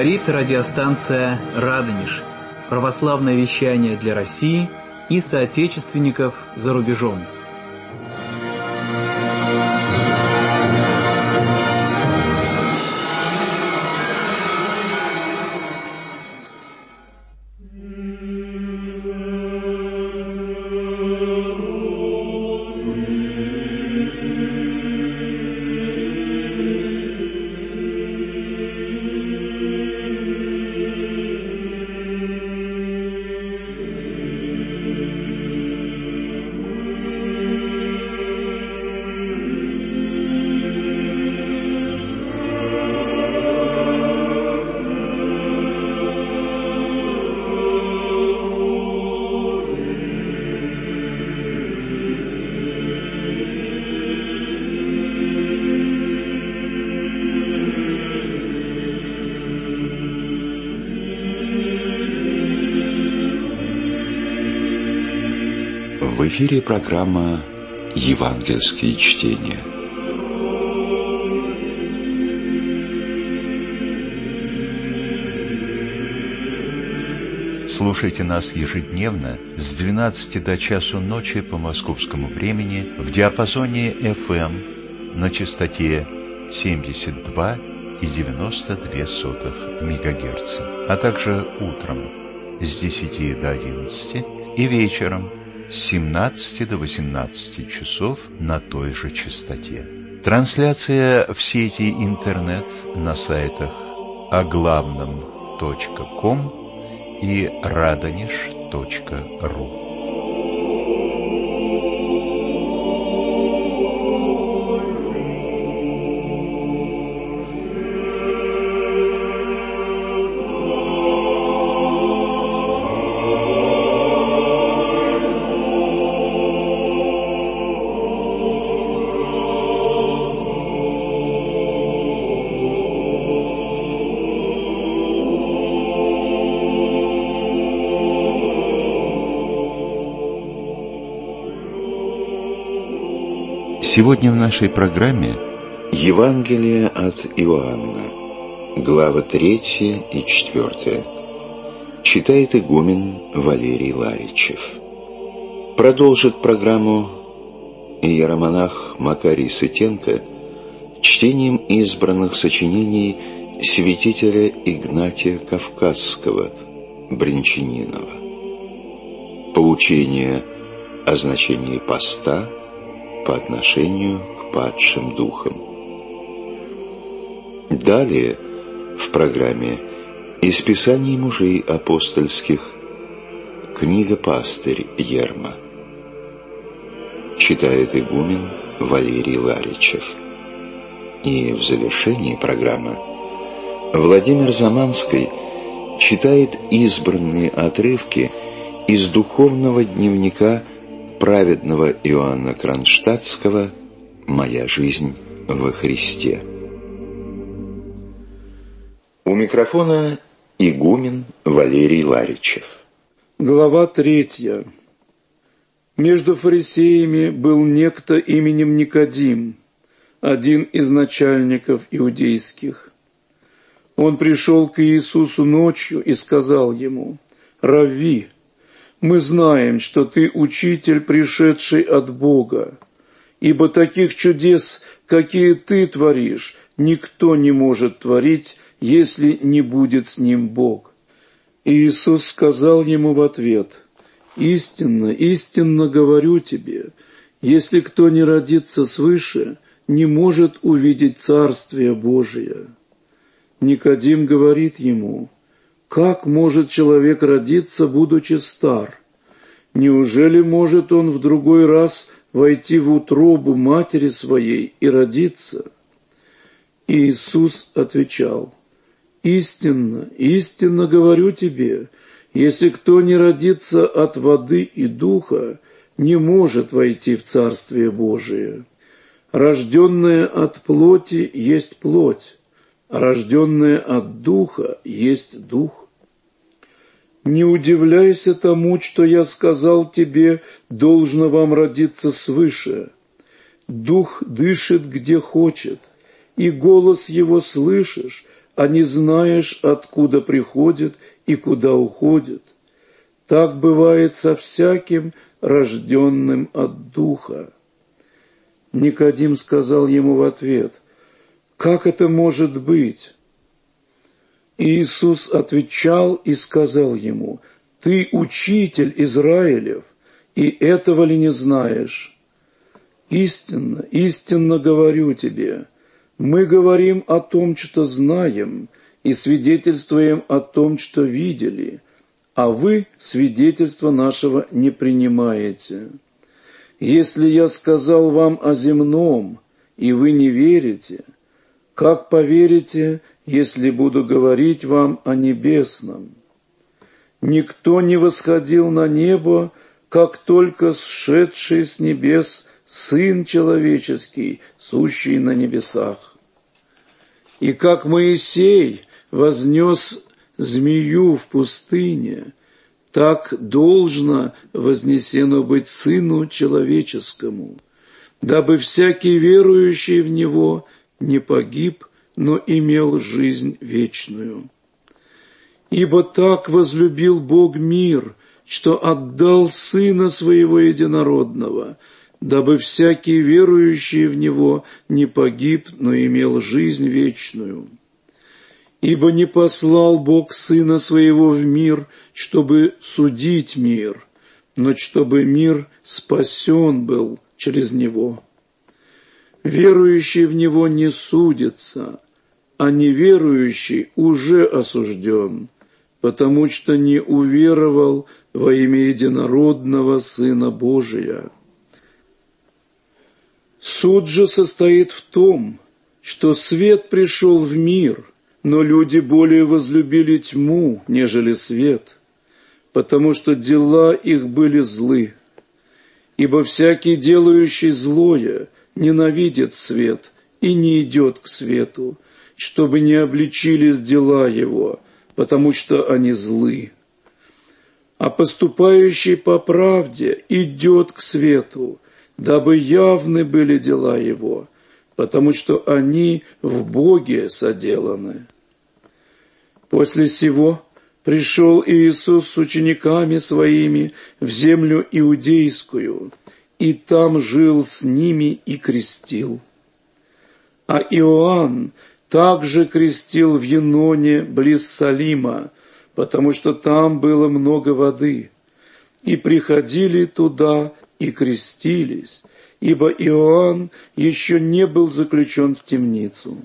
Говорит радиостанция «Радонеж». Православное вещание для России и соотечественников за рубежом. В эфире программа «Евангельские чтения». Слушайте нас ежедневно с 12 до часу ночи по московскому времени в диапазоне FM на частоте 72,92 МГц, а также утром с 10 до 11 и вечером с 17 до 18 часов на той же частоте. Трансляция в сети интернет на сайтах оглавном.ком и radonеж.ру. Сегодня в нашей программе Евангелие от Иоанна, главы 3 и 4. Читает игумен Валерий Ларичев. Продолжит программу иеромонах Макарий Сытенко чтением избранных сочинений святителя Игнатия Кавказского Брянчанинова. Поучение о значении поста по отношению к падшим духам. Далее в программе из Писаний мужей апостольских книга «Пастырь Ерма». Читает игумен Валерий Ларичев. И в завершении программы Владимир Заманский читает избранные отрывки из духовного дневника праведного Иоанна Кронштадтского «Моя жизнь во Христе». У микрофона игумен Валерий Ларичев. Глава 3. Между фарисеями был некто именем Никодим, один из начальников иудейских. Он пришел к Иисусу ночью и сказал ему: «Равви, мы знаем, что ты учитель, пришедший от Бога, ибо таких чудес, какие ты творишь, никто не может творить, если не будет с ним Бог». И Иисус сказал ему в ответ: «Истинно, истинно говорю тебе, если кто не родится свыше, не может увидеть Царствие Божие». Никодим говорит ему: «Как может человек родиться, будучи стар? Неужели может он в другой раз войти в утробу матери своей и родиться?» И Иисус отвечал: «Истинно, истинно говорю тебе, если кто не родится от воды и духа, не может войти в Царствие Божие. Рожденное от плоти есть плоть, а рожденное от духа есть дух. Не удивляйся тому, что я сказал тебе, должно вам родиться свыше. Дух дышит где хочет, и голос его слышишь, а не знаешь, откуда приходит и куда уходит. Так бывает со всяким, рожденным от Духа». Никодим сказал ему в ответ: «Как это может быть?» Иисус отвечал и сказал ему: «Ты учитель Израилев, и этого ли не знаешь? Истинно, истинно говорю тебе, мы говорим о том, что знаем, и свидетельствуем о том, что видели, а вы свидетельства нашего не принимаете. Если я сказал вам о земном, и вы не верите, как поверите, если буду говорить вам о небесном? Никто не восходил на небо, как только сшедший с небес Сын Человеческий, сущий на небесах. И как Моисей вознес змею в пустыне, так должно вознесено быть Сыну Человеческому, дабы всякий верующий в Него не погиб, но имел жизнь вечную. Ибо так возлюбил Бог мир, что отдал Сына Своего Единородного, дабы всякий верующий в Него не погиб, но имел жизнь вечную. Ибо не послал Бог Сына Своего в мир, чтобы судить мир, но чтобы мир спасен был через Него. Верующий в Него не судится, а неверующий уже осужден, потому что не уверовал во имя Единородного Сына Божия. Суд же состоит в том, что свет пришел в мир, но люди более возлюбили тьму, нежели свет, потому что дела их были злы. Ибо всякий, делающий злое, ненавидит свет и не идет к свету, чтобы не обличились дела его, потому что они злы. А поступающий по правде идет к свету, дабы явны были дела его, потому что они в Боге соделаны. После сего пришел Иисус с учениками Своими в землю иудейскую, и там жил с ними и крестил. А Иоанн также крестил в Еноне близ Салима, потому что там было много воды, и приходили туда и крестились, ибо Иоанн еще не был заключен в темницу.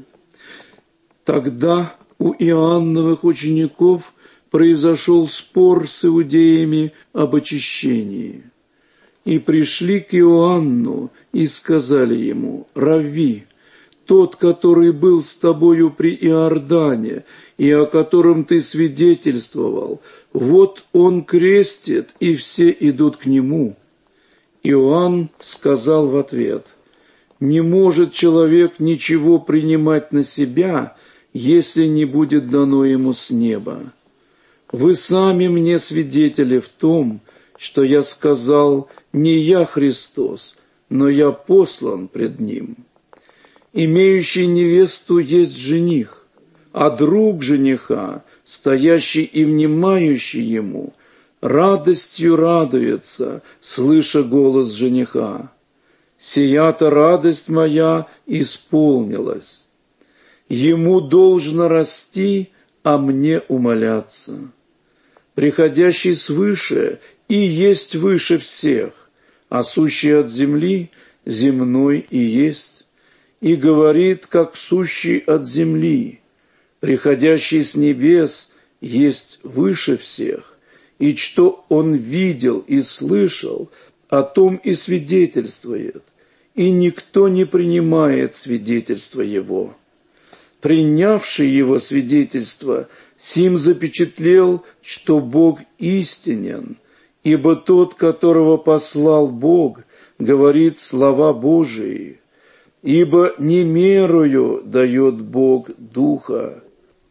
Тогда у Иоанновых учеников произошел спор с иудеями об очищении. И пришли к Иоанну и сказали ему: «Равви, тот, который был с тобою при Иордане, и о котором ты свидетельствовал, вот он крестит, и все идут к нему». Иоанн сказал в ответ: «Не может человек ничего принимать на себя, если не будет дано ему с неба. Вы сами мне свидетели в том, что я сказал: не я Христос, но я послан пред Ним. Имеющий невесту есть жених, а друг жениха, стоящий и внимающий ему, радостью радуется, слыша голос жениха. Сия-то радость моя исполнилась. Ему должно расти, а мне умоляться. Приходящий свыше и есть выше всех, а сущий от земли земной и есть, и говорит, как сущий от земли. Приходящий с небес есть выше всех, и что он видел и слышал, о том и свидетельствует, и никто не принимает свидетельства его. Принявший его свидетельство, сим запечатлел, что Бог истинен, ибо тот, которого послал Бог, говорит слова Божии, ибо не мерою дает Бог Духа.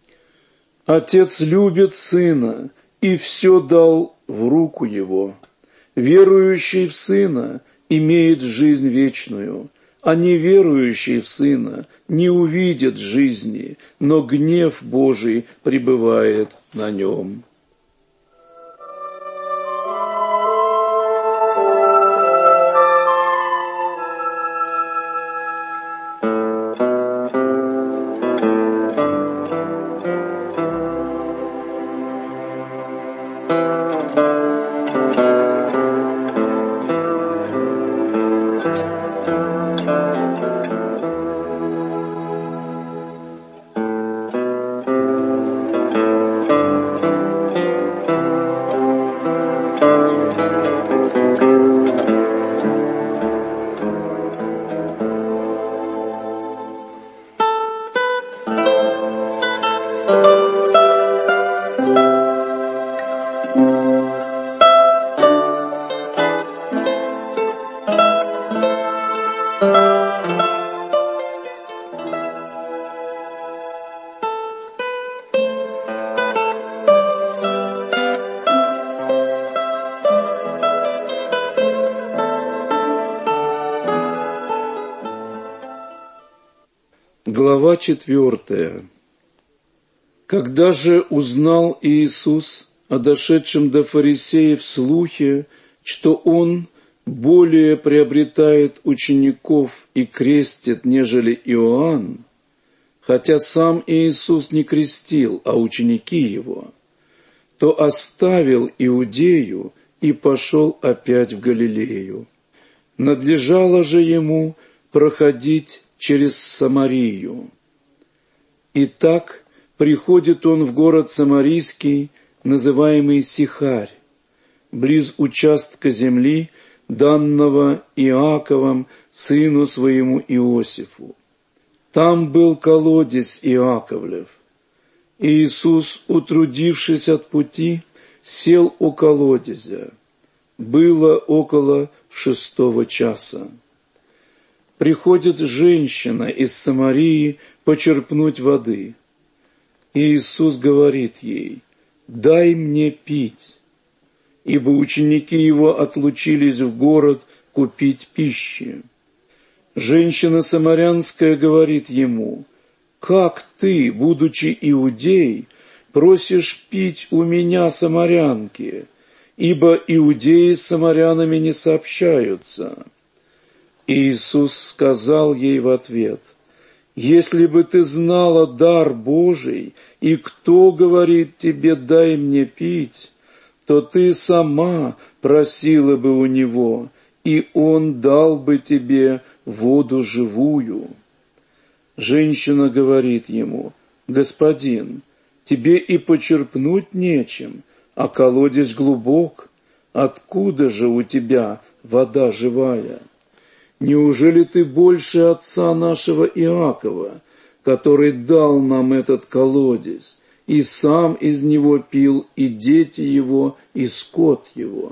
Отец любит Сына и все дал в руку Его. Верующий в Сына имеет жизнь вечную, а неверующий в Сына не увидит жизни, но гнев Божий пребывает на нем». Глава 4. Когда же узнал Иисус о дошедшем до фарисеев слухе, что Он более приобретает учеников и крестит, нежели Иоанн, хотя сам Иисус не крестил, а ученики Его, то оставил Иудею и пошел опять в Галилею. Надлежало же Ему проходить через Самарию. Итак, приходит он в город Самарийский, называемый Сихарь, близ участка земли, данного Иаковом, сыну своему Иосифу. Там был колодец Иаковлев. Иисус, утрудившись от пути, сел у колодезя. Было около 6 часа. Приходит женщина из Самарии почерпнуть воды. Иисус говорит ей: «Дай мне пить», ибо ученики Его отлучились в город купить пищи. Женщина самарянская говорит Ему: «Как ты, будучи иудей, просишь пить у меня, самарянки, ибо иудеи с самарянами не сообщаются». Иисус сказал ей в ответ: «Если бы ты знала дар Божий, и кто говорит тебе: дай мне пить, то ты сама просила бы у Него, и Он дал бы тебе воду живую». Женщина говорит Ему: «Господин, тебе и почерпнуть нечем, а колодец глубок. Откуда же у тебя вода живая? Неужели ты больше отца нашего Иакова, который дал нам этот колодец, и сам из него пил, и дети его, и скот его?»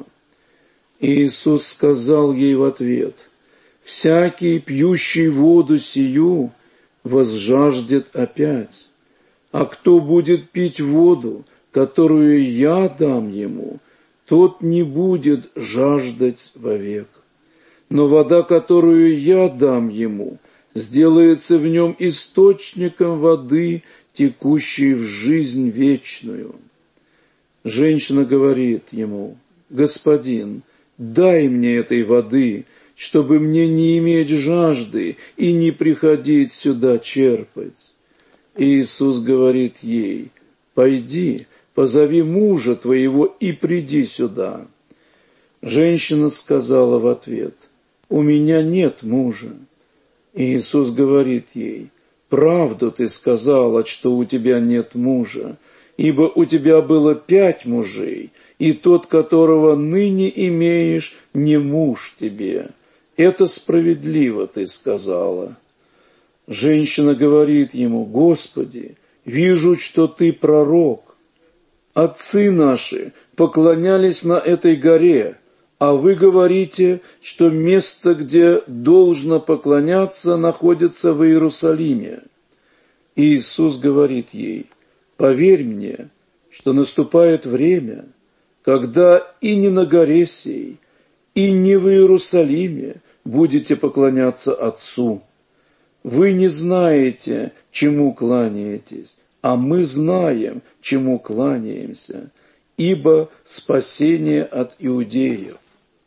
Иисус сказал ей в ответ: «Всякий, пьющий воду сию, возжаждет опять, а кто будет пить воду, которую я дам ему, тот не будет жаждать вовек. Но вода, которую я дам ему, сделается в нем источником воды, текущей в жизнь вечную». Женщина говорит ему: «Господин, дай мне этой воды, чтобы мне не иметь жажды и не приходить сюда черпать». Иисус говорит ей: «Пойди, позови мужа твоего и приди сюда». Женщина сказала в ответ: «У меня нет мужа». Иисус говорит ей: «Правду ты сказала, что у тебя нет мужа, ибо у тебя было 5 мужей, и тот, которого ныне имеешь, не муж тебе. Это справедливо ты сказала». Женщина говорит ему: «Господи, вижу, что ты пророк. Отцы наши поклонялись на этой горе, а вы говорите, что место, где должно поклоняться, находится в Иерусалиме». Иисус говорит ей: «Поверь мне, что наступает время, когда и не на горе сей, и не в Иерусалиме будете поклоняться Отцу. Вы не знаете, чему кланяетесь, а мы знаем, чему кланяемся, ибо спасение от иудеев.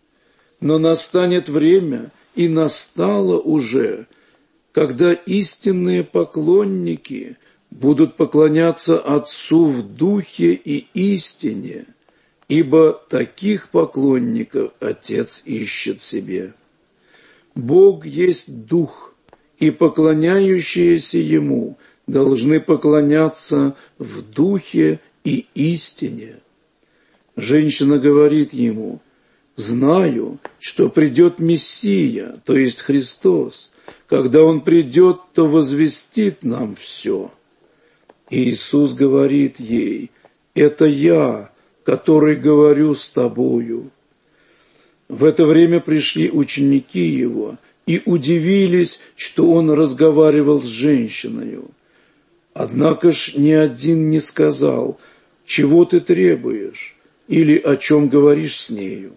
Но настанет время, и настало уже, когда истинные поклонники будут поклоняться Отцу в духе и истине, ибо таких поклонников Отец ищет себе. Бог есть Дух, и поклоняющиеся Ему должны поклоняться в духе и истине. Женщина говорит Ему: «Знаю, что придет Мессия, то есть Христос. Когда Он придет, то возвестит нам все». И Иисус говорит ей: «Это Я, который говорю с тобою». В это время пришли ученики Его и удивились, что Он разговаривал с женщиною. Однако ж ни один не сказал: «Чего ты требуешь?» или «О чем говоришь с нею?».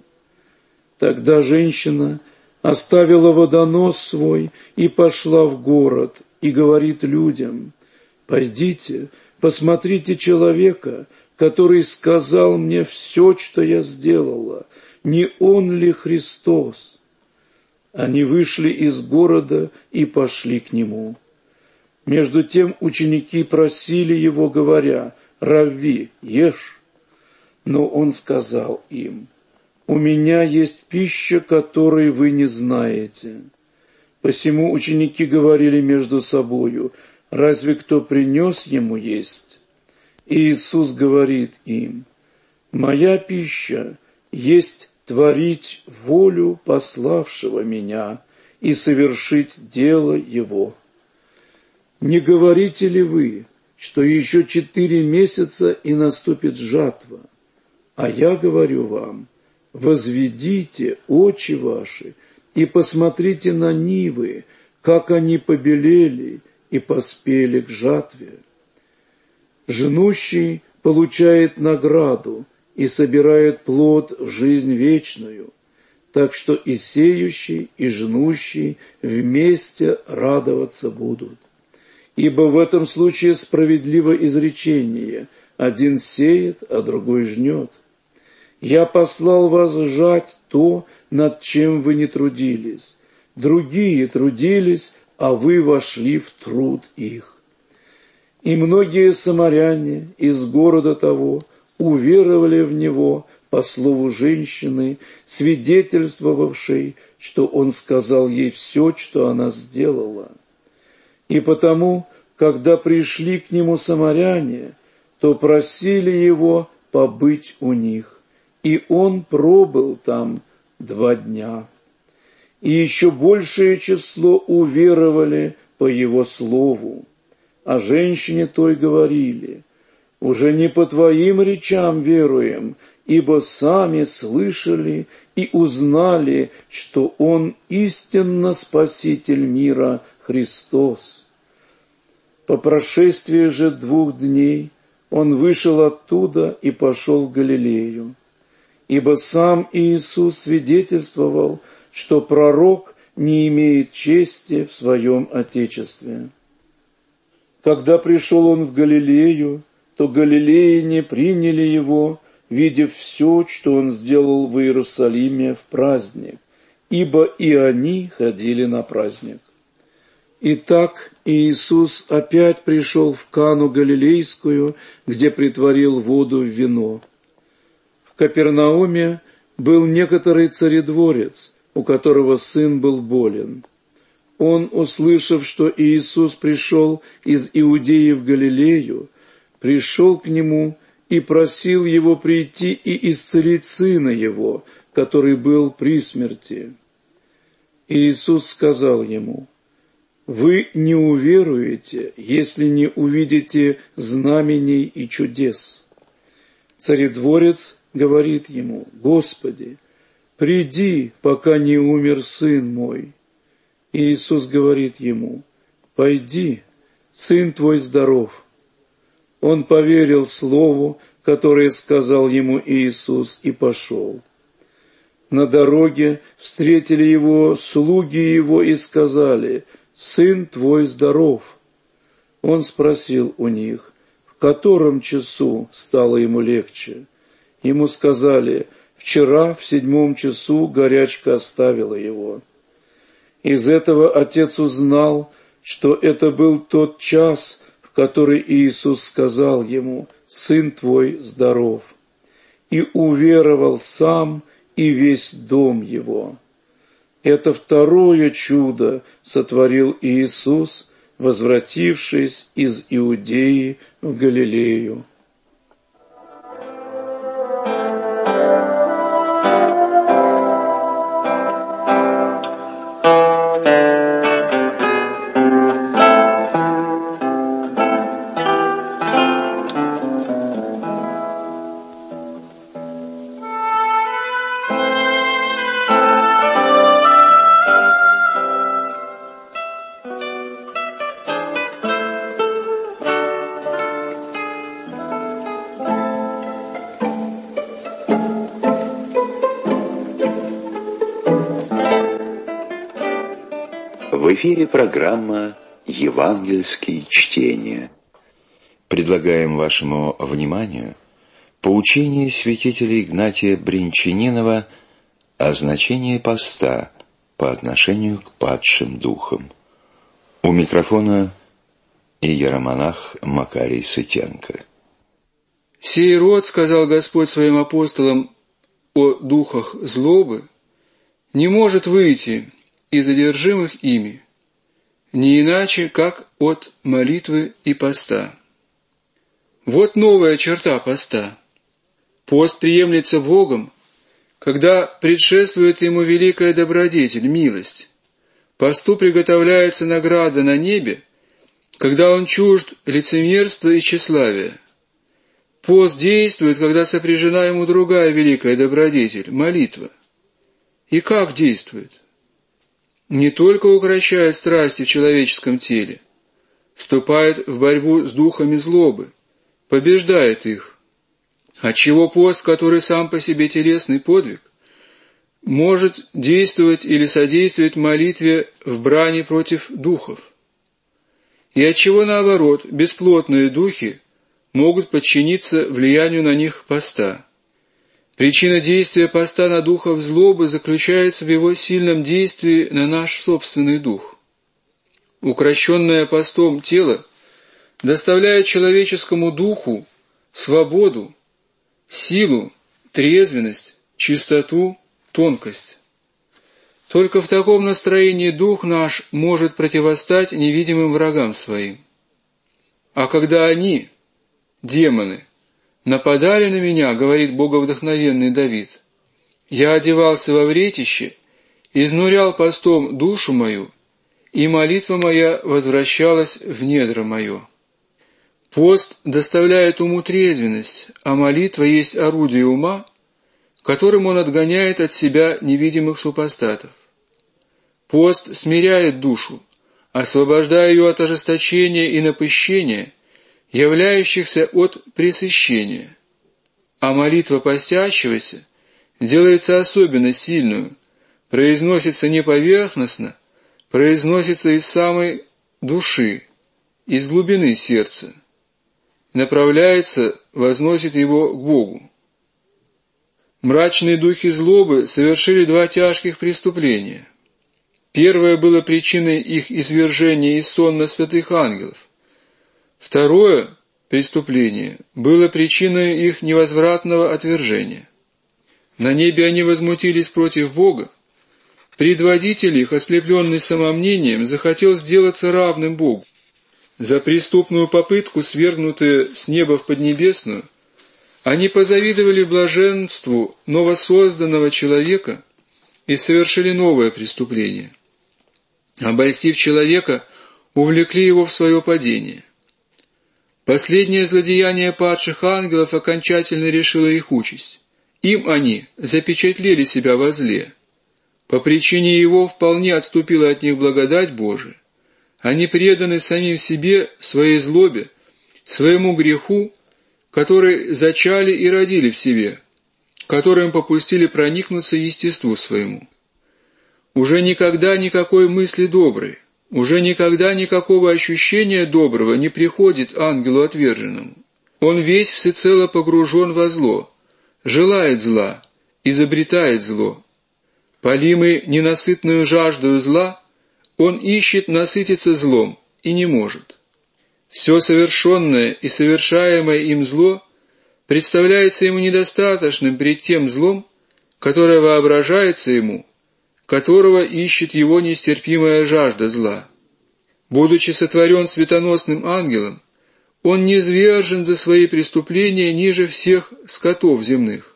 Тогда женщина оставила водонос свой и пошла в город, и говорит людям: «Пойдите, посмотрите человека, который сказал мне все, что я сделала. Не он ли Христос?» Они вышли из города и пошли к нему. Между тем ученики просили его, говоря: «Равви, ешь». Но он сказал им: «У меня есть пища, которой вы не знаете». Посему ученики говорили между собою: «Разве кто принес ему есть?» И Иисус говорит им: «Моя пища есть творить волю пославшего меня и совершить дело его. Не говорите ли вы, что еще 4 месяца и наступит жатва? А я говорю вам: возведите очи ваши и посмотрите на нивы, как они побелели и поспели к жатве. Жнущий получает награду и собирает плод в жизнь вечную, так что и сеющий, и жнущий вместе радоваться будут. Ибо в этом случае справедливо изречение: один сеет, а другой жнет. Я послал вас жать то, над чем вы не трудились. Другие трудились, а вы вошли в труд их. И многие самаряне из города того уверовали в него по слову женщины, свидетельствовавшей, что он сказал ей все, что она сделала. И потому, когда пришли к нему самаряне, то просили его побыть у них, и он пробыл там 2 дня. И еще большее число уверовали по его слову. А женщине той говорили: «Уже не по твоим речам веруем, ибо сами слышали и узнали, что Он истинно Спаситель мира Христос». По прошествии же 2 дней Он вышел оттуда и пошел в Галилею, ибо сам Иисус свидетельствовал, что пророк не имеет чести в своем Отечестве. Когда пришел Он в Галилею, то галилеяне приняли Его, видев все, что Он сделал в Иерусалиме в праздник, ибо и они ходили на праздник. Итак, Иисус опять пришел в Кану Галилейскую, где претворил воду в вино. В Капернауме был некоторый царедворец, у которого сын был болен. Он, услышав, что Иисус пришел из Иудеи в Галилею, пришел к нему и просил его прийти и исцелить сына его, который был при смерти. Иисус сказал ему: «Вы не уверуете, если не увидите знамений и чудес». Царедворец говорит ему: «Господи, приди, пока не умер сын мой». И Иисус говорит ему: «Пойди, сын твой здоров». Он поверил слову, которое сказал ему Иисус, и пошел. На дороге встретили его слуги его и сказали: «Сын твой здоров». Он спросил у них, в котором часу стало ему легче. Ему сказали: «Вчера в 7 часу горячка оставила его». Из этого отец узнал, что это был тот час, в который Иисус сказал ему: «Сын твой здоров», и уверовал сам и весь дом его. Это второе чудо сотворил Иисус, возвратившись из Иудеи в Галилею. В эфире программа «Евангельские чтения». Предлагаем вашему вниманию поучение святителя Игнатия Бринчанинова о значении поста по отношению к падшим духам. У микрофона иеромонах Макарий Сытенко. «Сей род, — сказал Господь своим апостолам о духах злобы, — не может выйти из одержимых ими, не иначе, как от молитвы и поста». Вот новая черта поста. Пост приемлется Богом, когда предшествует ему великая добродетель, милость. Посту приготовляется награда на небе, когда он чужд лицемерства и тщеславия. Пост действует, когда сопряжена ему другая великая добродетель – молитва. И как действует? Не только укрощает страсти в человеческом теле, вступает в борьбу с духами злобы, побеждает их, отчего пост, который сам по себе телесный подвиг, может действовать или содействовать молитве в брани против духов. И отчего, наоборот, бесплотные духи могут подчиниться влиянию на них поста. Причина действия поста на духов злобы заключается в его сильном действии на наш собственный дух. Укрощенное постом тело доставляет человеческому духу свободу, силу, трезвенность, чистоту, тонкость. Только в таком настроении дух наш может противостать невидимым врагам своим. А когда они, демоны, нападали на меня, говорит боговдохновенный Давид, я одевался во вретище, изнурял постом душу мою, и молитва моя возвращалась в недра мое. Пост доставляет уму трезвенность, а молитва есть орудие ума, которым он отгоняет от себя невидимых супостатов. Пост смиряет душу, освобождая ее от ожесточения и напыщения, являющихся от пресыщения, а молитва постящегося делается особенно сильную, произносится не поверхностно, произносится из самой души, из глубины сердца, направляется, возносит его к Богу. Мрачные духи злобы совершили 2 тяжких преступления. Первое было причиной их извержения из сонма святых ангелов. Второе преступление было причиной их невозвратного отвержения. На небе они возмутились против Бога. Предводитель их, ослепленный самомнением, захотел сделаться равным Богу. За преступную попытку, свергнутые с неба в поднебесную, они позавидовали блаженству новосозданного человека и совершили новое преступление. Обольстив человека, увлекли его в свое падение. Последнее злодеяние падших ангелов окончательно решило их участь. Им они запечатлели себя во зле. По причине его вполне отступила от них благодать Божия. Они преданы самим себе, своей злобе, своему греху, который зачали и родили в себе, которым попустили проникнуться естеству своему. Уже никогда никакой мысли доброй, уже никогда никакого ощущения доброго не приходит ангелу отверженному. Он весь всецело погружен во зло, желает зла, изобретает зло. Полимый ненасытную жаждою зла, он ищет насытиться злом и не может. Все совершенное и совершаемое им зло представляется ему недостаточным перед тем злом, которое воображается ему, которого ищет его нестерпимая жажда зла. Будучи сотворен светоносным ангелом, он низвержен за свои преступления ниже всех скотов земных.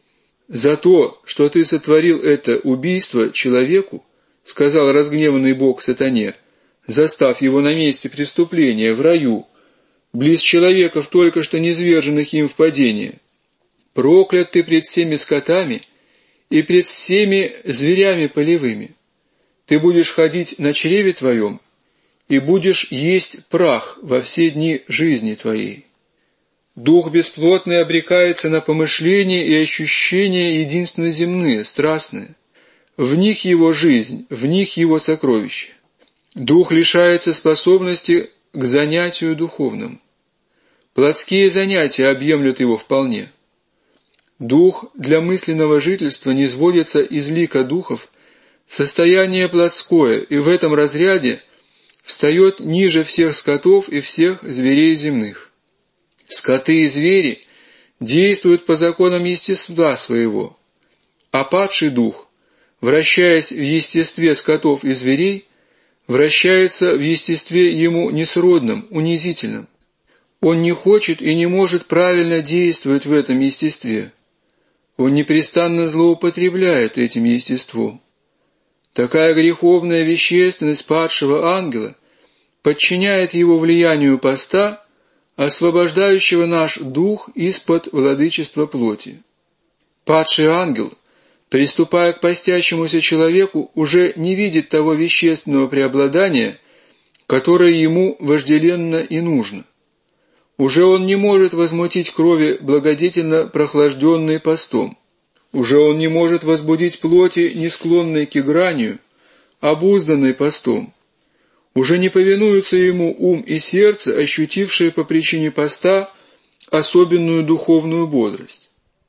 За то, что ты сотворил это убийство человеку, сказал разгневанный Бог сатане, застав его на месте преступления в раю, близ человеков, только что низверженных им в падение. Проклят ты пред всеми скотами и пред всеми зверями полевыми. Ты будешь ходить на чреве твоем и будешь есть прах во все дни жизни твоей. Дух бесплотный обрекается на помышления и ощущения единственно земные, страстные. В них его жизнь, в них его сокровище. Дух лишается способности к занятию духовным. Плотские занятия объемлют его вполне. Дух для мысленного жительства низводится из лика духов в состояние плотское, и в этом разряде встает ниже всех скотов и всех зверей земных. Скоты и звери действуют по законам естества своего, а падший дух, вращаясь в естестве скотов и зверей, вращается в естестве ему несродном, унизительном. Он не хочет и не может правильно действовать в этом естестве. Он непрестанно злоупотребляет этим естеством. Такая греховная вещественность падшего ангела подчиняет его влиянию поста, освобождающего наш дух из-под владычества плоти. Падший ангел, приступая к постящемуся человеку, уже не видит того вещественного преобладания, которое ему вожделенно и нужно. Уже он не может возмутить крови благодетельно прохлажденной постом. Уже он не может возбудить плоти, не склонной к игранию, обузданной постом. Уже не повинуются ему ум и сердце, ощутившие по причине поста особенную духовную бодрость.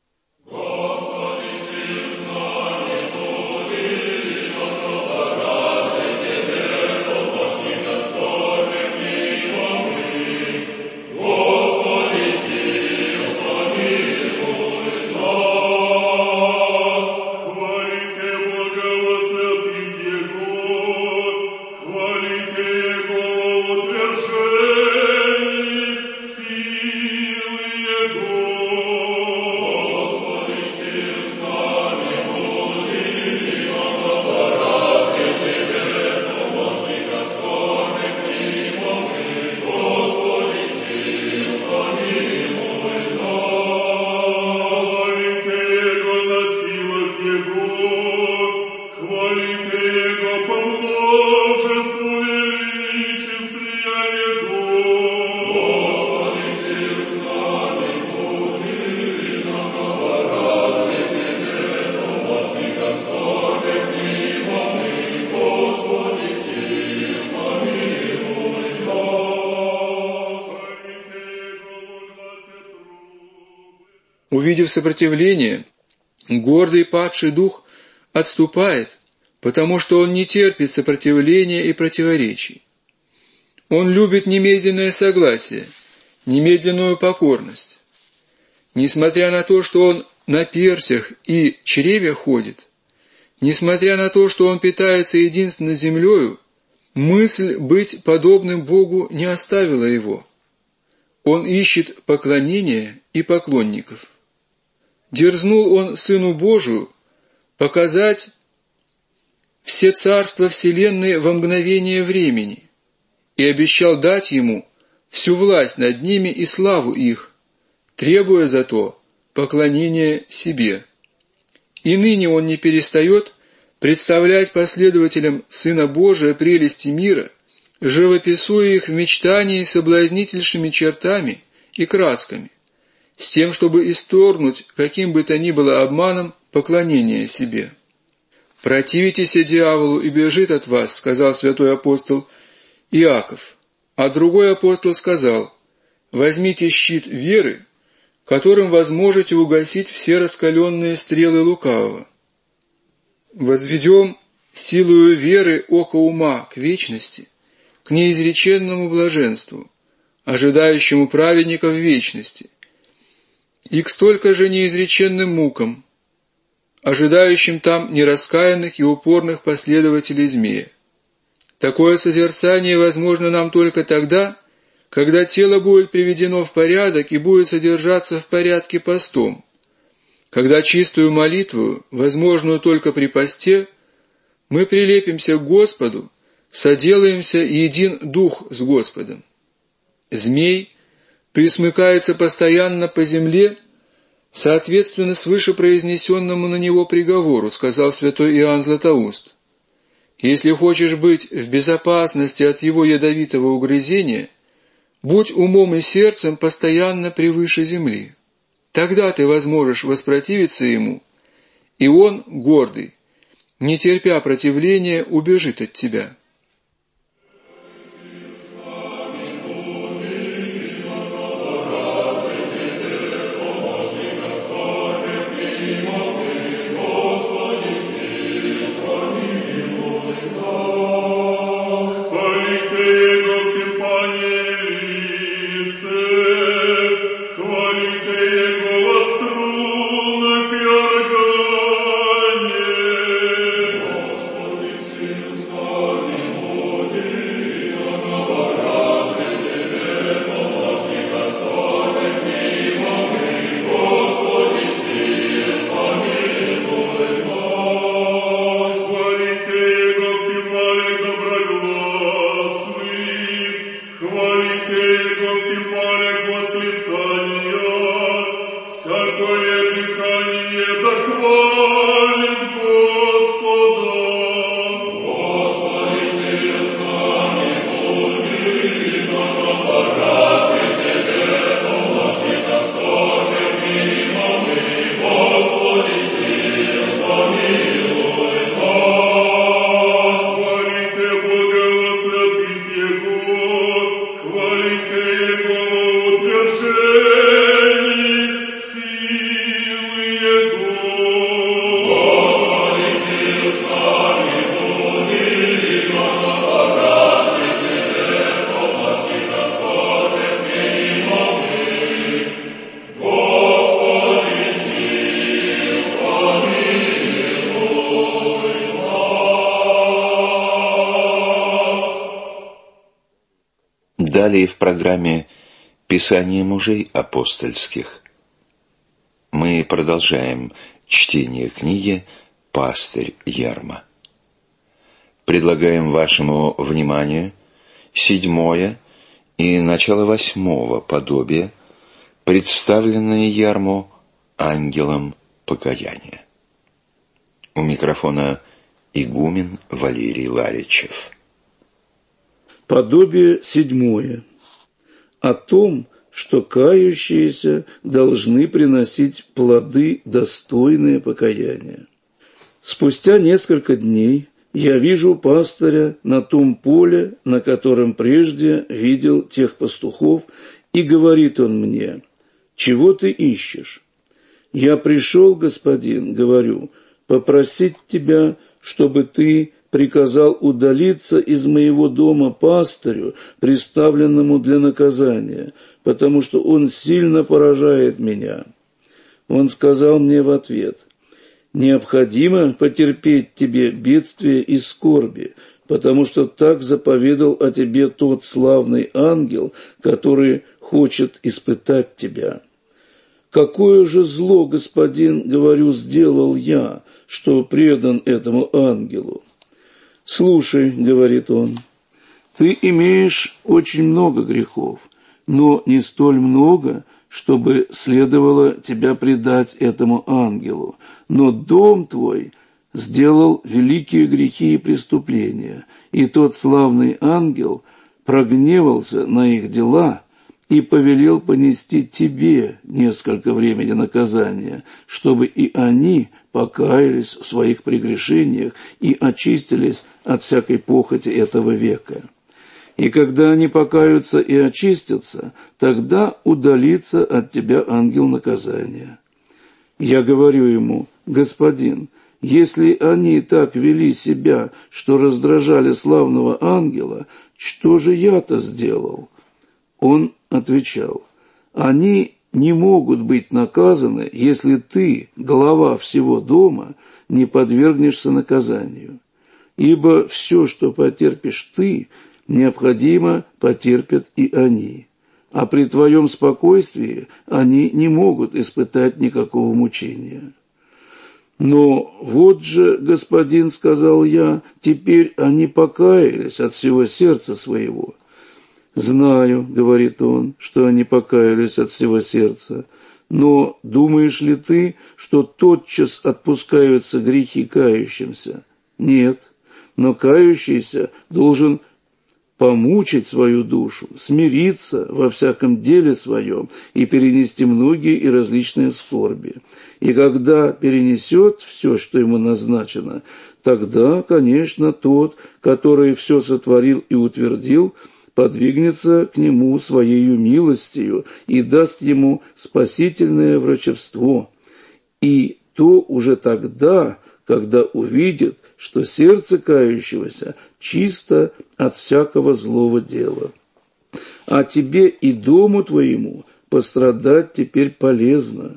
Увидев сопротивление, гордый падший дух отступает, потому что он не терпит сопротивления и противоречий. Он любит немедленное согласие, немедленную покорность. Несмотря на то, что он на персях и чреве ходит, несмотря на то, что он питается единственно землею, мысль быть подобным Богу не оставила его. Он ищет поклонения и поклонников. Дерзнул он Сыну Божию показать все царства вселенной во мгновение времени и обещал дать ему всю власть над ними и славу их, требуя за то поклонения себе. И ныне он не перестает представлять последователям Сына Божия прелести мира, живописуя их в мечтании соблазнительшими чертами и красками, с тем, чтобы исторгнуть каким бы то ни было обманом поклонение себе. «Противитесь дьяволу, и бежит от вас», — сказал святой апостол Иаков. А другой апостол сказал: «Возьмите щит веры, которым возможете угасить все раскаленные стрелы лукавого. Возведем силою веры око ума к вечности, к неизреченному блаженству, ожидающему праведника в вечности, и к столько же неизреченным мукам, ожидающим там нераскаянных и упорных последователей змея. Такое созерцание возможно нам только тогда, когда тело будет приведено в порядок и будет содержаться в порядке постом, когда чистую молитву, возможную только при посте, мы прилепимся к Господу, соделаемся един дух с Господом. Змей присмыкается постоянно по земле, соответственно свыше произнесенному на него приговору, сказал святой Иоанн Златоуст. Если хочешь быть в безопасности от его ядовитого угрызения, будь умом и сердцем постоянно превыше земли. Тогда ты возможешь воспротивиться ему, и он, гордый, не терпя противления, убежит от тебя. Далее в программе «Писание мужей апостольских» мы продолжаем чтение книги «Пастырь Ярма». Предлагаем вашему вниманию 7 и начало 8 подобие, представленное Ярму ангелом покаяния. У микрофона игумен Валерий Ларичев. Подобие 7. О том, что кающиеся должны приносить плоды, достойные покаяния. Спустя несколько дней я вижу пастыря на том поле, на котором прежде видел тех пастухов, и говорит он мне: «Чего ты ищешь?» «Я пришел, господин, — говорю, — попросить тебя, чтобы ты приказал удалиться из моего дома пастырю, приставленному для наказания, потому что он сильно поражает меня». Он сказал мне в ответ: «Необходимо потерпеть тебе бедствие и скорби, потому что так заповедал о тебе тот славный ангел, который хочет испытать тебя». «Какое же зло, господин, — говорю, — сделал я, что предан этому ангелу?» «Слушай, — говорит он, — ты имеешь очень много грехов, но не столь много, чтобы следовало тебя предать этому ангелу. Но дом твой сделал великие грехи и преступления, и тот славный ангел прогневался на их дела и повелел понести тебе несколько времени наказания, чтобы и они покаялись в своих прегрешениях и очистились от всякой похоти этого века. И когда они покаются и очистятся, тогда удалится от тебя ангел наказания. Я говорю ему: Господин, если они так вели себя, что раздражали славного ангела, что же я-то сделал? Он отвечал: они не могут быть наказаны, если ты, глава всего дома, не подвергнешься наказанию. Ибо все, что потерпишь ты, необходимо потерпят и они. А при твоем спокойствии они не могут испытать никакого мучения. Но вот же, господин, сказал я, теперь они покаялись от всего сердца своего. Знаю, говорит он, что они покаялись от всего сердца. Но думаешь ли ты, что тотчас отпускаются грехи кающимся? Нет, но кающийся должен помучить свою душу, смириться во всяком деле своем и перенести многие и различные скорби. И когда перенесет все, что ему назначено, тогда, конечно, тот, который все сотворил и утвердил, подвигнется к нему своею милостью и даст ему спасительное врачевство. И то уже тогда, когда увидит, что сердце кающегося чисто от всякого злого дела. А тебе и дому твоему пострадать теперь полезно.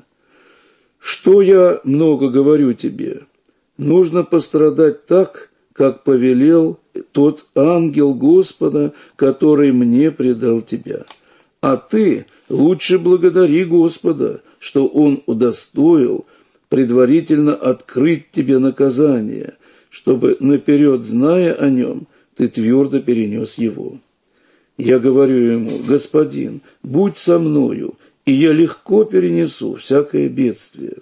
Что я много говорю тебе? Нужно пострадать так, как повелел тот ангел Господа, который мне предал тебя. А ты лучше благодари Господа, что Он удостоил предварительно открыть тебе наказание, чтобы, наперед зная о нем, ты твердо перенес его. Я говорю ему: Господин, будь со мною, и я легко перенесу всякое бедствие.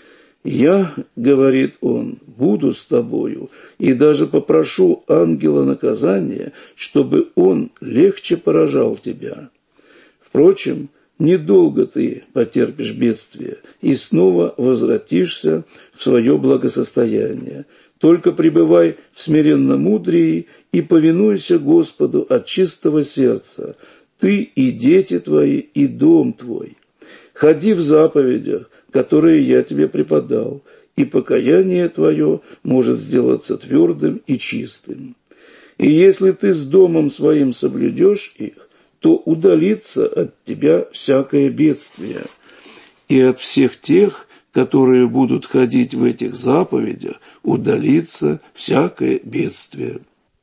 Я, говорит он, буду с тобою, и даже попрошу ангела наказания, чтобы он легче поражал тебя. Впрочем, недолго ты потерпишь бедствие и снова возвратишься в свое благосостояние. Только пребывай в смиренномудрии и повинуйся Господу от чистого сердца, ты и дети твои, и дом твой. Ходи в заповедях, которые я тебе преподал, и покаяние твое может сделаться твердым и чистым. И если ты с домом своим соблюдешь их, то удалится от тебя всякое бедствие. И от всех тех, которые будут ходить в этих заповедях, удалится всякое бедствие.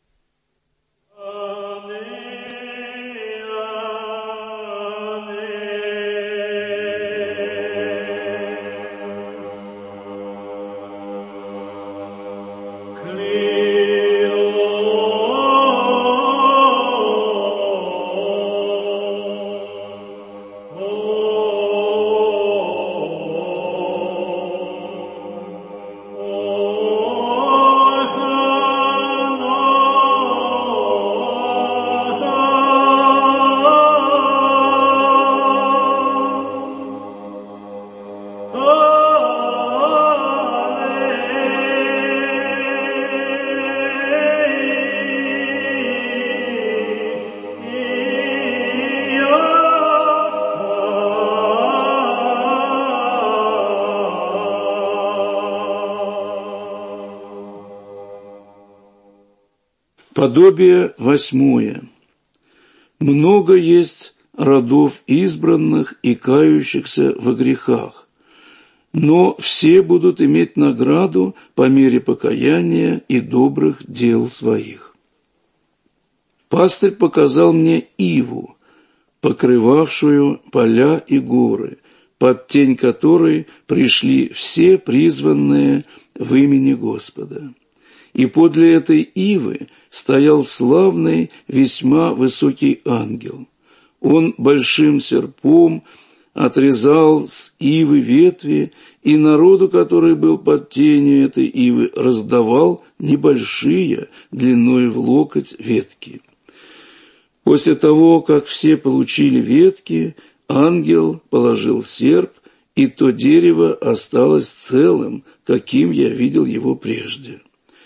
Подобие 8. Много есть родов избранных и кающихся во грехах, но все будут иметь награду по мере покаяния и добрых дел своих. Пастырь показал мне иву, покрывавшую поля и горы, под тень которой пришли все призванные в имени Господа. И подле этой ивы стоял славный, весьма высокий ангел. Он большим серпом отрезал с ивы ветви, и народу, который был под тенью этой ивы, раздавал небольшие, длиной в локоть, ветки. После того, как все получили ветки, ангел положил серп, и то дерево осталось целым, каким я видел его прежде.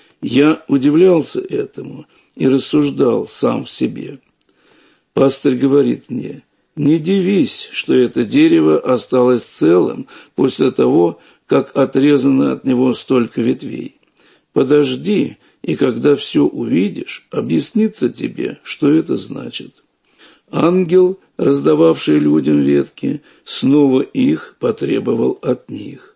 Я удивлялся этому и рассуждал сам в себе. Пастырь говорит мне: не дивись, что это дерево осталось целым после того, как отрезано от него столько ветвей. Подожди, и когда все увидишь, объяснится тебе, что это значит. Ангел, раздававший людям ветки, снова их потребовал от них.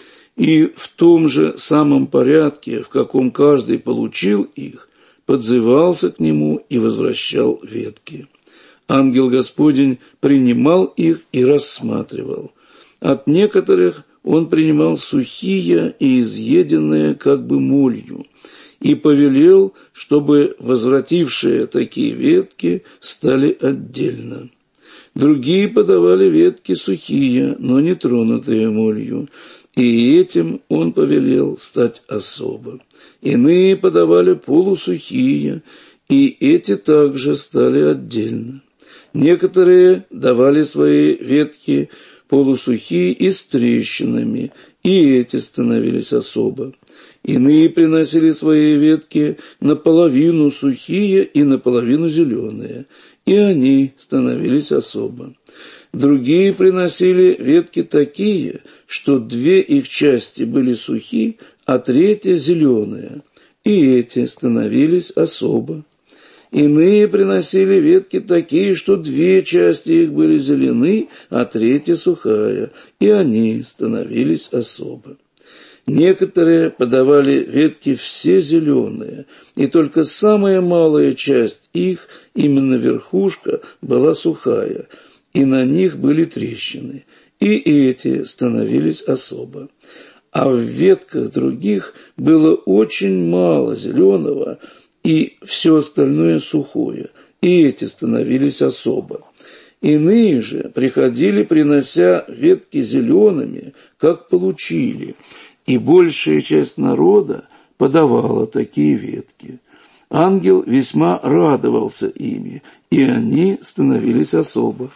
И в том же самом порядке, в каком каждый получил их, подзывался к нему и возвращал ветки. Ангел Господень принимал их и рассматривал. От некоторых он принимал сухие и изъеденные как бы молью, и повелел, чтобы возвратившие такие ветки стали отдельно. Другие подавали ветки сухие, но не тронутые молью, и этим он повелел стать особо. Иные подавали полусухие, и эти также стали отдельно. Некоторые давали свои ветки полусухие и с трещинами, и эти становились особо. Иные приносили свои ветки наполовину сухие и наполовину зеленые, и они становились особо. Другие приносили ветки такие, что две их части были сухи, а третья зеленая, и эти становились особо. Иные приносили ветки такие, что две части их были зелены, а третья сухая, и они становились особо. Некоторые подавали ветки все зеленые, и только самая малая часть их, именно верхушка, была сухая, и на них были трещины, и эти становились особо. А в ветках других было очень мало зеленого, и все остальное сухое, и эти становились особо. Иные же приходили, принося ветки зелеными, как получили, и большая часть народа подавала такие ветки. Ангел весьма радовался ими, и они становились особо.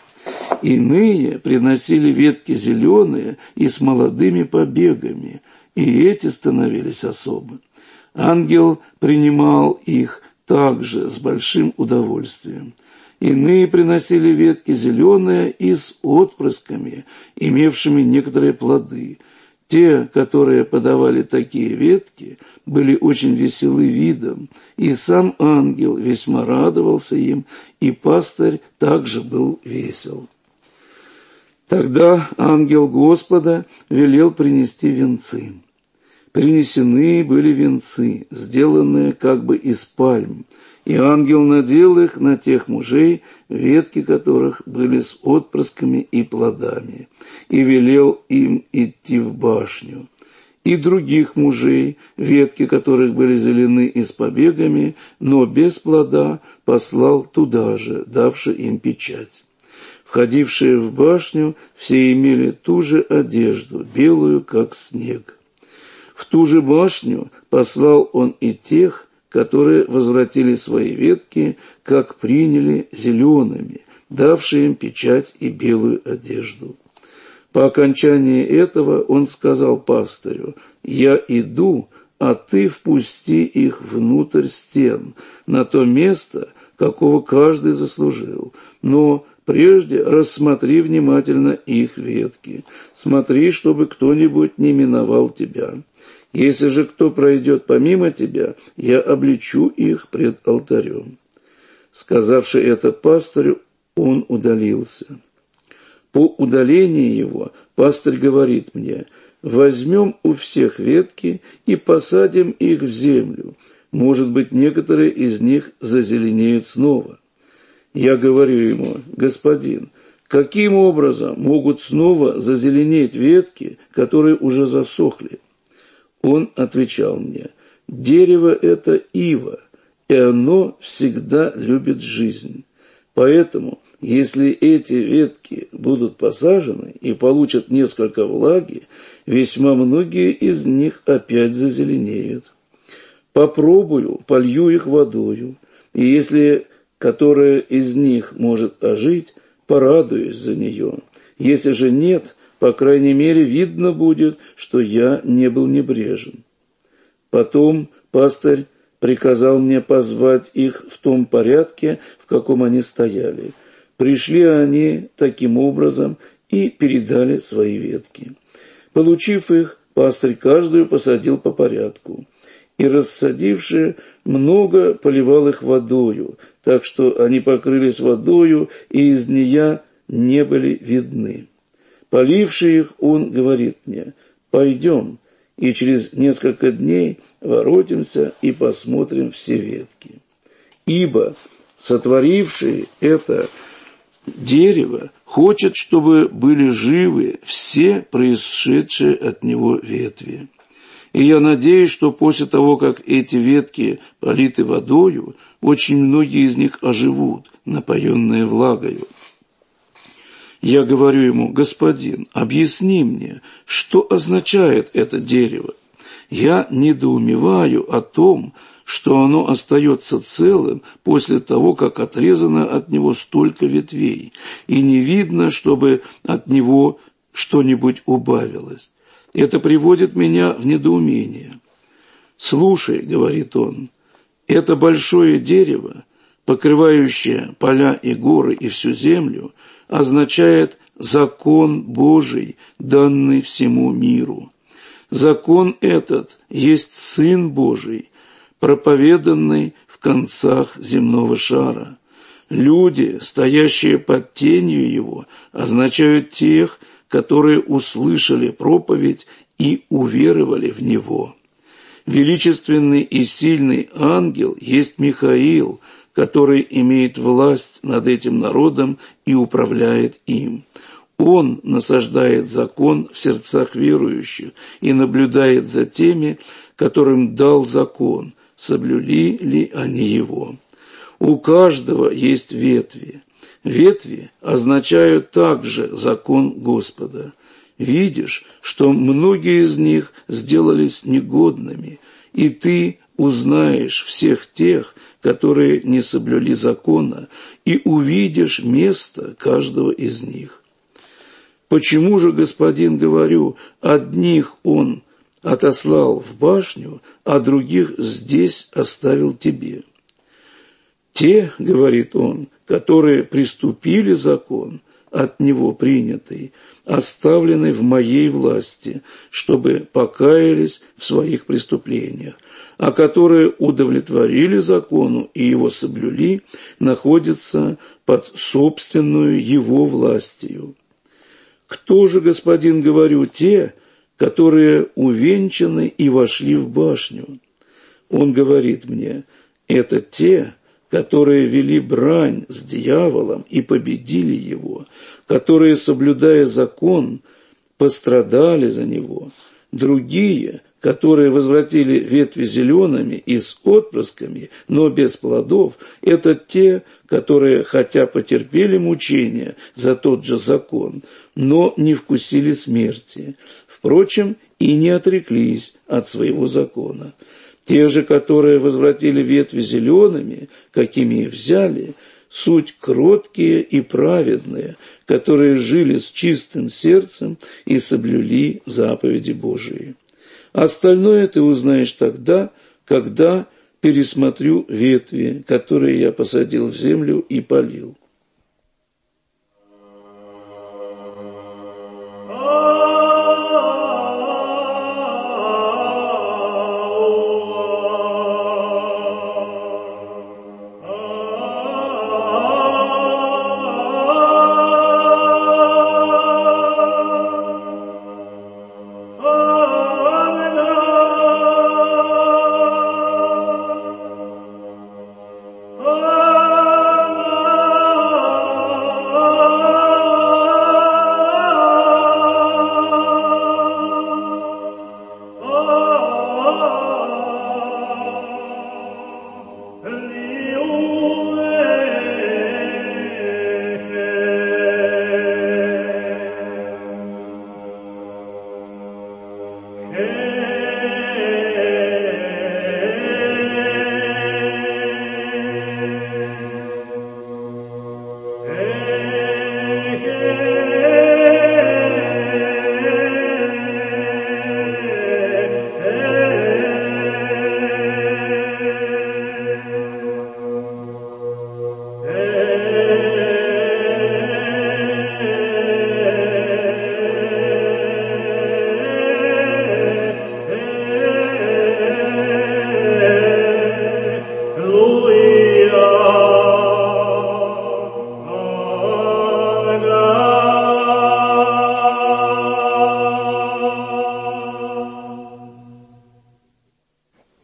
Иные приносили ветки зеленые и с молодыми побегами, и эти становились особо. Ангел принимал их также с большим удовольствием. Иные приносили ветки зеленые и с отпрысками, имевшими некоторые плоды. Те, которые подавали такие ветки, были очень веселы видом, и сам ангел весьма радовался им, и пастырь также был весел. Тогда ангел Господа велел принести венцы. Принесены были венцы, сделанные как бы из пальм, и ангел надел их на тех мужей, ветки которых были с отпрысками и плодами, и велел им идти в башню. И других мужей, ветки которых были зелены и с побегами, но без плода, послал туда же, давши им печать. Входившие в башню все имели ту же одежду, белую, как снег. В ту же башню послал он и тех, которые возвратили свои ветки, как приняли зелеными, давшие им печать и белую одежду. По окончании этого он сказал пастырю: «Я иду, а ты впусти их внутрь стен, на то место, какого каждый заслужил. Но прежде рассмотри внимательно их ветки. Смотри, чтобы кто-нибудь не миновал тебя. Если же кто пройдет помимо тебя, я обличу их пред алтарем». Сказавши это пастырю, он удалился. По удалении его пастырь говорит мне: «Возьмем у всех ветки и посадим их в землю. Может быть, некоторые из них зазеленеют снова». Я говорю ему: «Господин, каким образом могут снова зазеленеть ветки, которые уже засохли?» Он отвечал мне: «Дерево – это ива, и оно всегда любит жизнь. Поэтому, если эти ветки будут посажены и получат несколько влаги, весьма многие из них опять зазеленеют. Попробую, полью их водою, и если которая из них может ожить, порадуюсь за нее. Если же нет, по крайней мере, видно будет, что я не был небрежен. Потом пастырь приказал мне позвать их в том порядке, в каком они стояли. Пришли они таким образом и передали свои ветки. Получив их, пастырь каждую посадил по порядку. И, рассадивши, много поливал их водою, так что они покрылись водою, и из нея не были видны. Поливший их, он говорит мне: «Пойдем, и через несколько дней воротимся и посмотрим все ветки. Ибо сотворивший это дерево хочет, чтобы были живы все происшедшие от него ветви. И я надеюсь, что после того, как эти ветки политы водою, очень многие из них оживут, напоенные влагою». Я говорю ему: «Господин, объясни мне, что означает это дерево? Я недоумеваю о том, что оно остается целым после того, как отрезано от него столько ветвей, и не видно, чтобы от него что-нибудь убавилось. Это приводит меня в недоумение». «Слушай, — говорит он, — это большое дерево, покрывающее поля и горы и всю землю, означает закон Божий, данный всему миру. Закон этот есть Сын Божий, проповеданный в концах земного шара. Люди, стоящие под тенью его, означают тех, которые услышали проповедь и уверовали в него. Величественный и сильный ангел есть Михаил, который имеет власть над этим народом и управляет им. Он насаждает закон в сердцах верующих и наблюдает за теми, которым дал закон, соблюли ли они его. У каждого есть ветви. Ветви означают также закон Господа. Видишь, что многие из них сделались негодными, и ты узнаешь всех тех, которые не соблюли закона, и увидишь место каждого из них. Почему же, господин, говорю, одних он отослал в башню, а других здесь оставил тебе? Те, говорит он, которые приступили закон, от него принятый, оставлены в моей власти, чтобы покаялись в своих преступлениях, а которые удовлетворили закону и его соблюли, находятся под собственную его властью. Кто же, господин, говорю, те, которые увенчаны и вошли в башню? Он говорит мне: это те, которые вели брань с дьяволом и победили его, которые, соблюдая закон, пострадали за него. Другие, которые возвратили ветви зелеными и с отпрысками, но без плодов, это те, которые, хотя потерпели мучения за тот же закон, но не вкусили смерти, впрочем, и не отреклись от своего закона. Те же, которые возвратили ветви зелеными, какими их взяли, суть кроткие и праведные, которые жили с чистым сердцем и соблюли заповеди Божии. Остальное ты узнаешь тогда, когда пересмотрю ветви, которые я посадил в землю и полил. Oh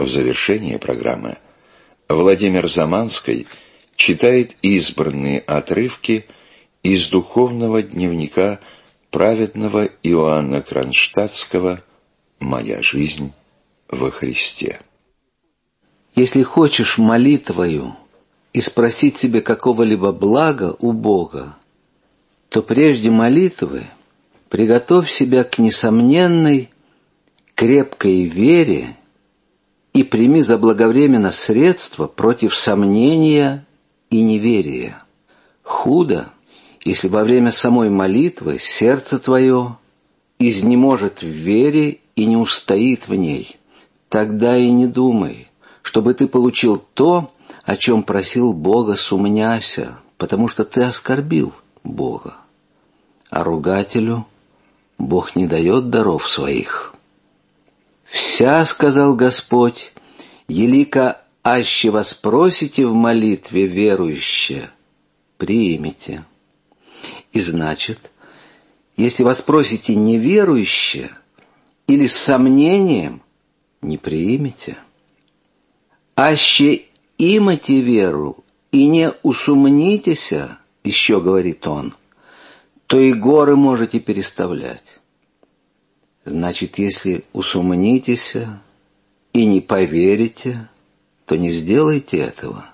В завершение программы Владимир Заманский читает избранные отрывки из духовного дневника праведного Иоанна Кронштадтского «Моя жизнь во Христе». Если хочешь молитвою и спросить себе какого-либо блага у Бога, то прежде молитвы приготовь себя к несомненной, крепкой вере и прими заблаговременно средства против сомнения и неверия. Худо, если во время самой молитвы сердце твое изнеможет в вере и не устоит в ней. Тогда и не думай, чтобы ты получил то, о чем просил Бога, сумняся, потому что ты оскорбил Бога. А ругателю Бог не дает даров своих. «Вся, — сказал Господь, — елика аще вас просите в молитве верующе, приимите». И значит, если вас просите неверующе или с сомнением, не приимите. «Аще имате веру и не усумнитеся, — еще говорит он, — то и горы можете переставлять». Значит, если усумнитесь и не поверите, то не сделайте этого.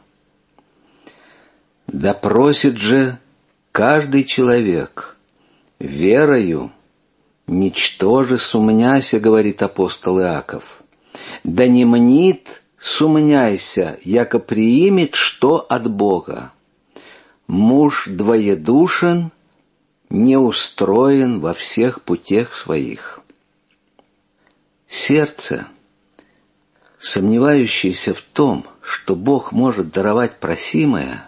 Да просит же каждый человек верою, ничтоже сумняся, говорит апостол Иаков, да не мнит сумняйся, яко приимет что от Бога. Муж двоедушен, не устроен во всех путях своих. Сердце, сомневающееся в том, что Бог может даровать просимое,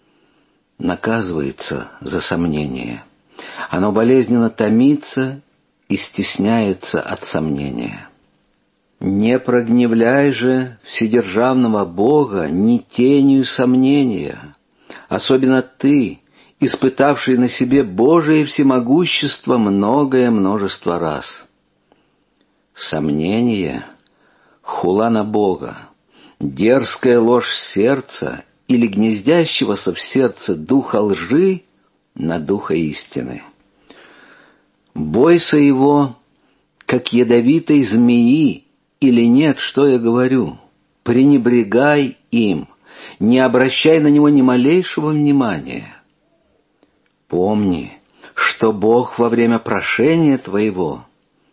наказывается за сомнение. Оно болезненно томится и стесняется от сомнения. Не прогневляй же вседержавного Бога ни тенью сомнения, особенно ты, испытавший на себе Божие всемогущество многое множество раз. Сомнение, хула на Бога, дерзкая ложь сердца или гнездящегося в сердце духа лжи на духа истины. Бойся его, как ядовитой змеи, или нет, что я говорю, пренебрегай им, не обращай на него ни малейшего внимания. Помни, что Бог во время прошения твоего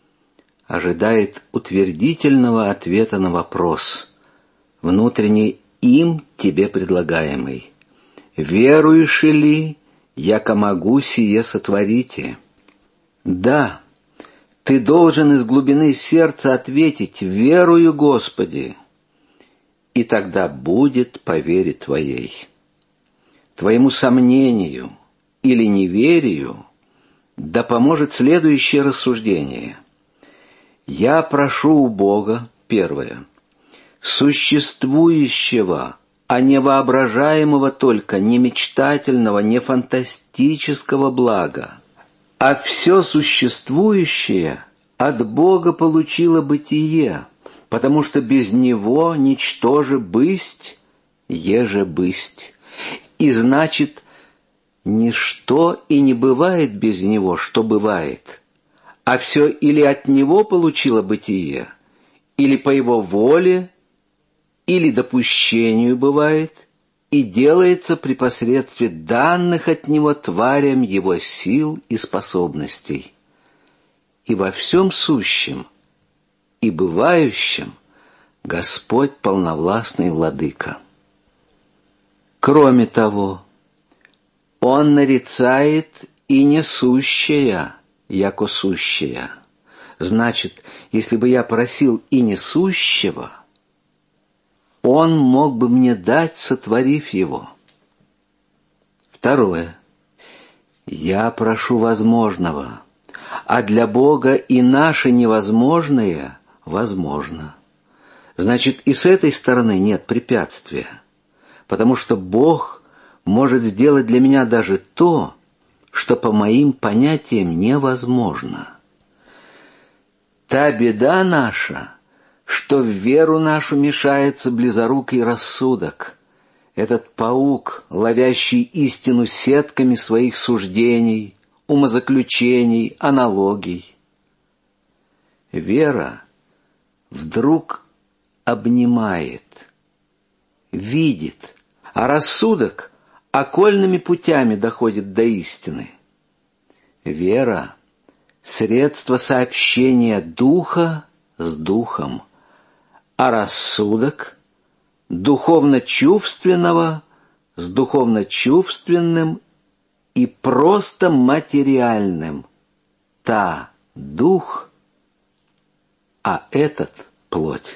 ожидает утвердительного ответа на вопрос, внутренне им тебе предлагаемый. «Веруешь ли, яко могу сие сотворите?» Да, ты должен из глубины сердца ответить «Верую, Господи», и тогда будет по вере твоей. Твоему сомнению или неверию да поможет следующее рассуждение. Я прошу у Бога, первое, существующего, а не воображаемого только, не мечтательного, не фантастического блага, а все существующее от Бога получило бытие, потому что без Него ничтоже бысть, еже бысть. И значит, ничто и не бывает без Него, что бывает, а все или от Него получило бытие, или по Его воле, или допущению бывает, и делается при посредстве данных от Него тварям Его сил и способностей. И во всем сущем и бывающем Господь полновластный владыка. Кроме того, Он нарицает и несущее, яко сущее. Значит, если бы я просил и несущего, Он мог бы мне дать, сотворив его. Второе. Я прошу возможного, а для Бога и наше невозможное возможно. Значит, и с этой стороны нет препятствия, потому что Бог может сделать для меня даже то, что по моим понятиям невозможно. Та беда наша, что в веру нашу мешается близорукий рассудок, этот паук, ловящий истину сетками своих суждений, умозаключений, аналогий. Вера вдруг обнимает, видит, а рассудок окольными путями доходит до истины. Вера — средство сообщения духа с духом, а рассудок — духовно-чувственного с духовно-чувственным и просто материальным. Та — дух, а этот — плоть.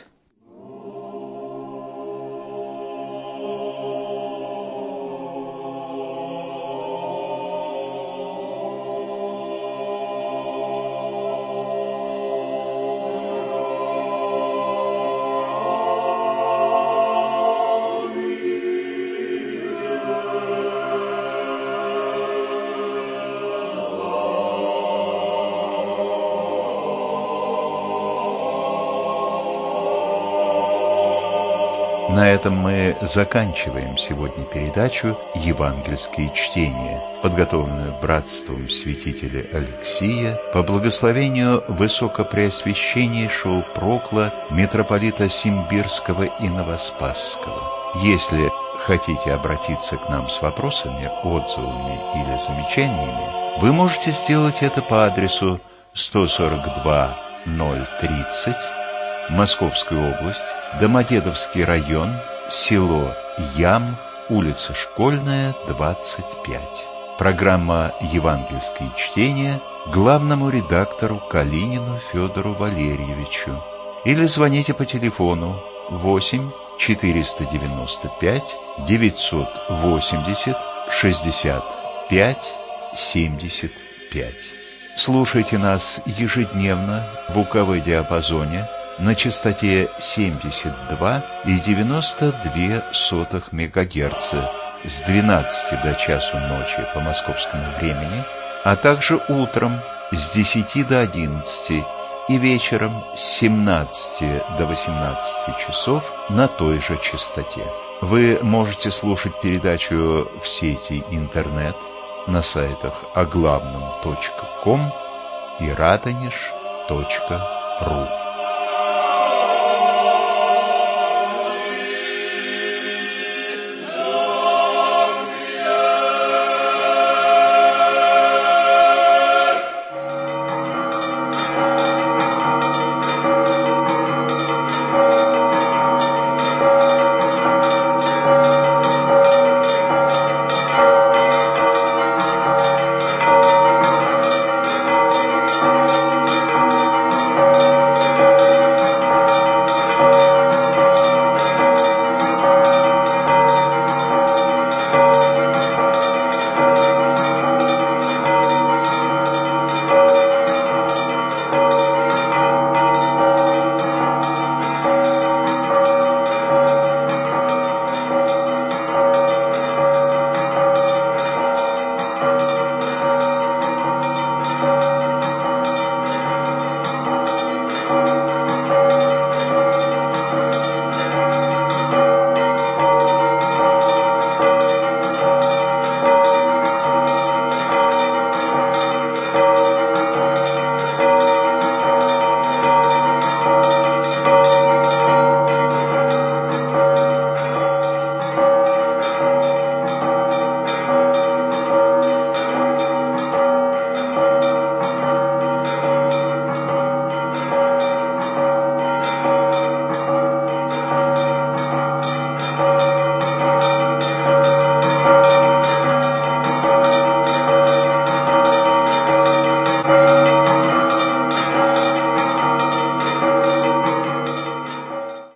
На этом мы заканчиваем сегодня передачу «Евангельские чтения», подготовленную братством святителя Алексия по благословению высокопреосвященнейшего прокла митрополита Симбирского и Новоспасского. Если хотите обратиться к нам с вопросами, отзывами или замечаниями, вы можете сделать это по адресу 142-030, Московская область, Домодедовский район, село Ям, улица Школьная, 25. Программа «Евангельские чтения» главному редактору Калинину Федору Валерьевичу. Или звоните по телефону 8 495 980 65 75. Слушайте нас ежедневно в УКВ-диапазоне на частоте 72,92 МГц с 12 до часу ночи по московскому времени, а также утром с 10 до 11 и вечером с 17 до 18 часов на той же частоте. Вы можете слушать передачу в сети интернет на сайтах оглавном.ком и радонеж.ру.